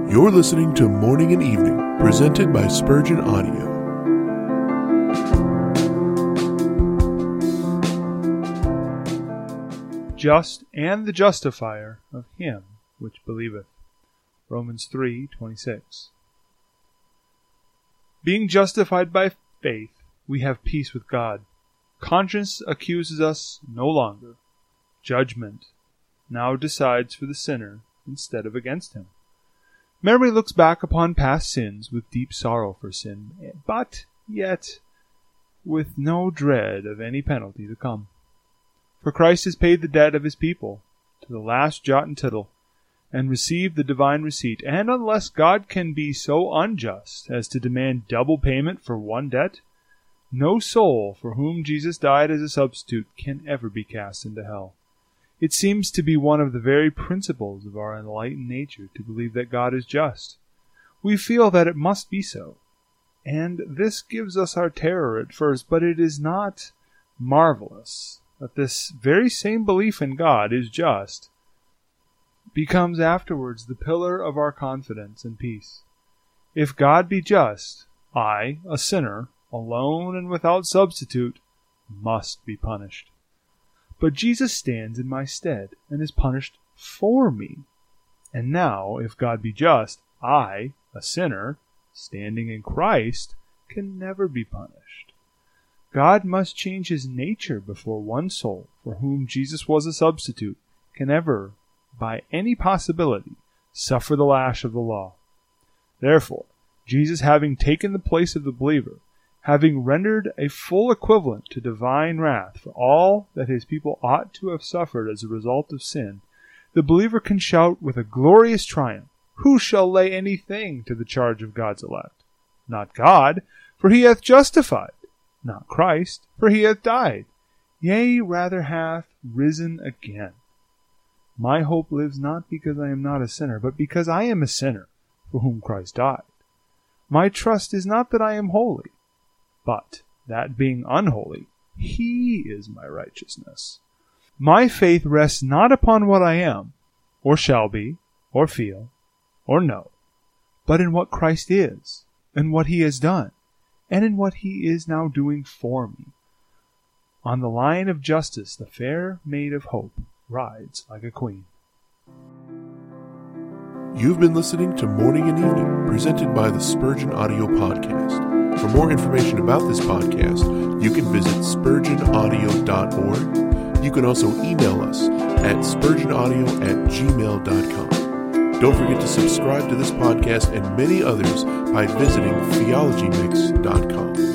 You're listening to Morning and Evening, presented by Spurgeon Audio. Just and the justifier of him which believeth. Romans 3:26. Being justified by faith, we have peace with God. Conscience accuses us no longer. Judgment now decides for the sinner instead of against him. Memory looks back upon past sins with deep sorrow for sin, but yet with no dread of any penalty to come. For Christ has paid the debt of his people to the last jot and tittle, and received the divine receipt. And unless God can be so unjust as to demand double payment for one debt, no soul for whom Jesus died as a substitute can ever be cast into hell. It seems to be one of the very principles of our enlightened nature to believe that God is just. We feel that it must be so, and this gives us our terror at first, but it is not marvelous that this very same belief in God is just becomes afterwards the pillar of our confidence and peace. If God be just, I, a sinner, alone and without substitute, must be punished. But Jesus stands in my stead and is punished for me. And now, if God be just, I, a sinner, standing in Christ, can never be punished. God must change his nature before one soul, for whom Jesus was a substitute, can ever, by any possibility, suffer the lash of the law. Therefore, Jesus, having taken the place of the believer, having rendered a full equivalent to divine wrath for all that his people ought to have suffered as a result of sin, the believer can shout with a glorious triumph, "Who shall lay anything to the charge of God's elect? Not God, for he hath justified. Not Christ, for he hath died. Yea, rather hath risen again. My hope lives not because I am not a sinner, but because I am a sinner for whom Christ died. My trust is not that I am holy, but that being unholy, he is my righteousness. My faith rests not upon what I am, or shall be, or feel, or know, but in what Christ is, and what he has done, and in what he is now doing for me. On the lion of justice, the fair maid of hope rides like a queen." You've been listening to Morning and Evening, presented by the Spurgeon Audio Podcast. For more information about this podcast, you can visit spurgeonaudio.org. You can also email us at spurgeonaudio@gmail.com. Don't forget to subscribe to this podcast and many others by visiting theologymix.com.